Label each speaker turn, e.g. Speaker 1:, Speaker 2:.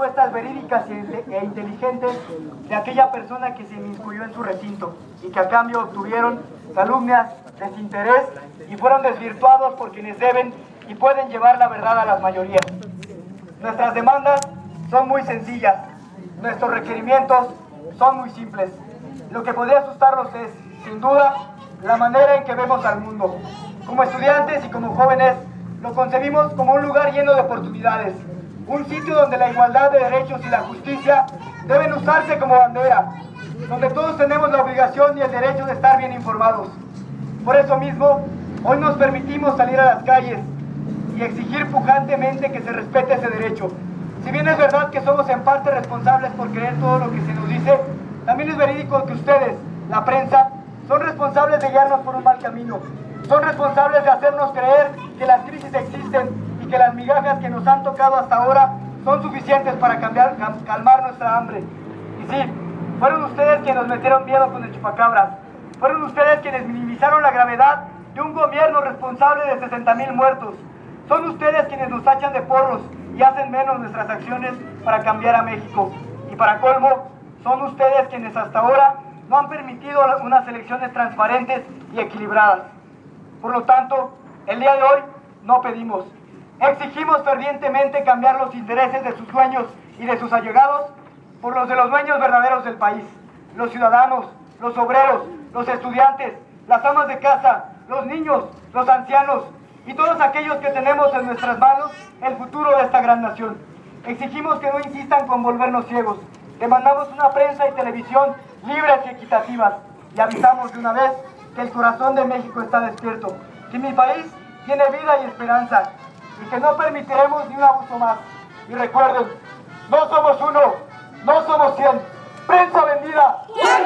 Speaker 1: respuestas verídicas e inteligentes de aquella persona que se inmiscuyó en su recinto y que a cambio obtuvieron calumnias, desinterés y fueron desvirtuados por quienes deben y pueden llevar la verdad a las mayorías. Nuestras demandas son muy sencillas, nuestros requerimientos son muy simples. Lo que podría asustarlos es, sin duda, la manera en que vemos al mundo. Como estudiantes y como jóvenes, lo concebimos como un lugar lleno de oportunidades, un sitio donde la igualdad de derechos y la justicia deben usarse como bandera, donde todos tenemos la obligación y el derecho de estar bien informados. Por eso mismo, hoy nos permitimos salir a las calles y exigir pujantemente que se respete ese derecho. Si bien es verdad que somos en parte responsables por creer todo lo que se nos dice, también es verídico que ustedes, la prensa, son responsables de guiarnos por un mal camino. Son responsables de hacernos creer que las crisis existen y que las migajas que nos han tocado hasta ahora son suficientes para calmar nuestra hambre. Y sí, fueron ustedes quienes nos metieron miedo con el chupacabras. Fueron ustedes quienes minimizaron la gravedad de un gobierno responsable de 60,000 muertos. Son ustedes quienes nos tachan de porros y hacen menos nuestras acciones para cambiar a México. Y para colmo, son ustedes quienes hasta ahora no han permitido unas elecciones transparentes y equilibradas. Por lo tanto, el día de hoy no pedimos. Exigimos fervientemente cambiar los intereses de sus dueños y de sus allegados por los de los dueños verdaderos del país. Los ciudadanos, los obreros, los estudiantes, las amas de casa, los niños, los ancianos y todos aquellos que tenemos en nuestras manos el futuro de esta gran nación. Exigimos que no insistan con volvernos ciegos. Demandamos una prensa y televisión libres y equitativas. Y avisamos de una vez que el corazón de México está despierto, que mi país tiene vida y esperanza, y que no permitiremos ni un abuso más. Y recuerden, no somos uno, no somos 100. ¡Prensa vendida!